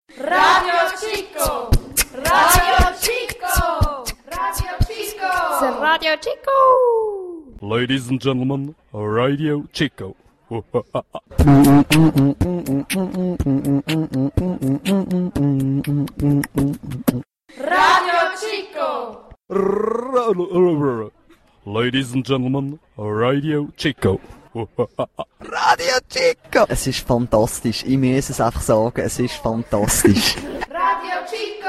Radio Chico! Radio Chico! Radio Chico! Radio Chico! Ladies and gentlemen, Radio Chico. Radio Chico! Ladies and gentlemen, Radio Chico. Radio Chico! Es ist fantastisch. Ich muss es einfach sagen, es ist fantastisch. Radio Chico!